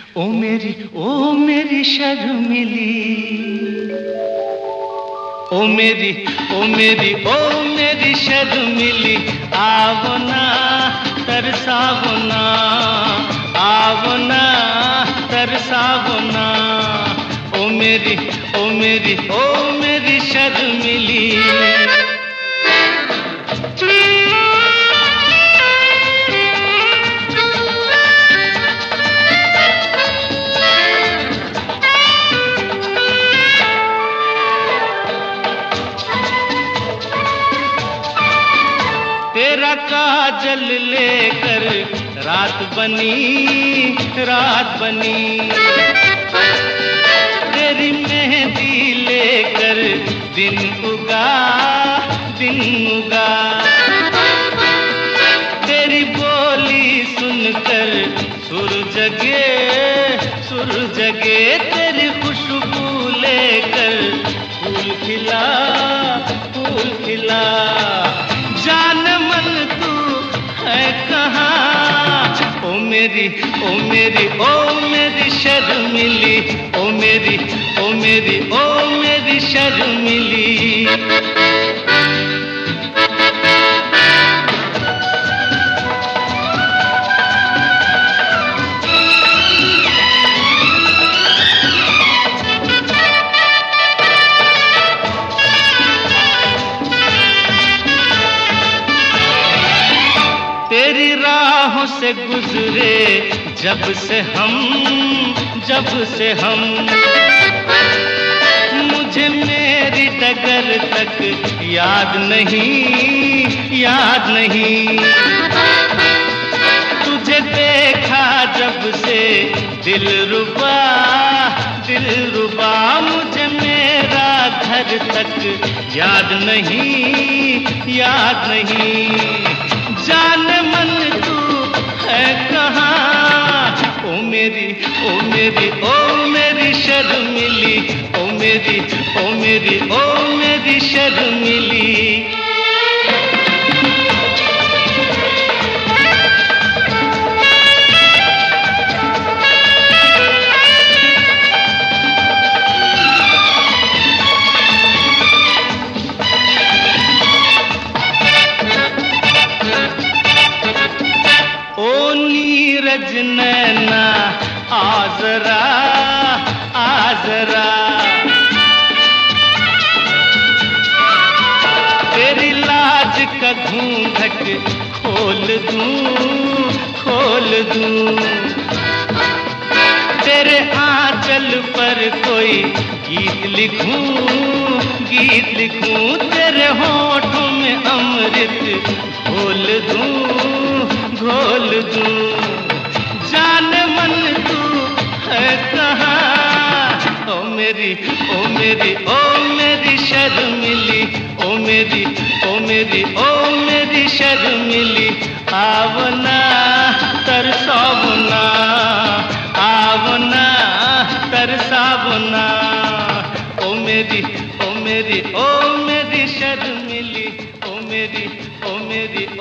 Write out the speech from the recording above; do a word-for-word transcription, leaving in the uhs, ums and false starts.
ओ मेरी ओ मेरी शर्मिली, ओ मेरी ओ मेरी ओ मेरी शर्मिली, आवो ना तरसावो ना, आवो ना तरसावो ना। ओ मेरी ओ मेरी ओ मेरी शर्मिली। तेरा काजल लेकर रात बनी रात बनी, तेरी मेहंदी लेकर दिन उगा दिन उगा, तेरी बोली सुनकर सुर जगे सुर जगे, तेरी खुशबू लेकर फूल खिला फूल खिला। जान मन तू है कहाँ, ओ मेरी ओ मेरी ओ मेरी शर्मिली, ओ मेरी ओ मेरी ओ मेरी शर्मिली। तेरी राहों से गुजरे जब से हम जब से हम, मुझे मेरी डगर तक याद नहीं याद नहीं। तुझे देखा जब से दिल रुबा दिल रुबा, मुझे मेरा घर तक याद नहीं याद नहीं। जान मन तू है कहाँ, ओ मेरी ओ मेरी ओ मेरी शर्मिली, ओ मेरी ओ मेरी ओ मेरी शर्मिली। नीरज नैना आजरा आजरा, तेरी लाज का घूंघट खोल दूं खोल दूं, तेरे आंचल पर कोई गीत लिखूं गीत लिखूं, तेरे होठों में अमृत घोल दूं घोल दूं। जान मन तू है कहाँ, ओ मेरी ओ मेरी ओ मेरी शर्मिली, ओ मेरी ओ मेरी ओ मेरी शर्मिली। आवो ना तरसावो ना, आवो ना तरसावो ना। ओ मेरी ओ मेरी ओ मेरी शर्मिली, ओ मेरी ओ मेरी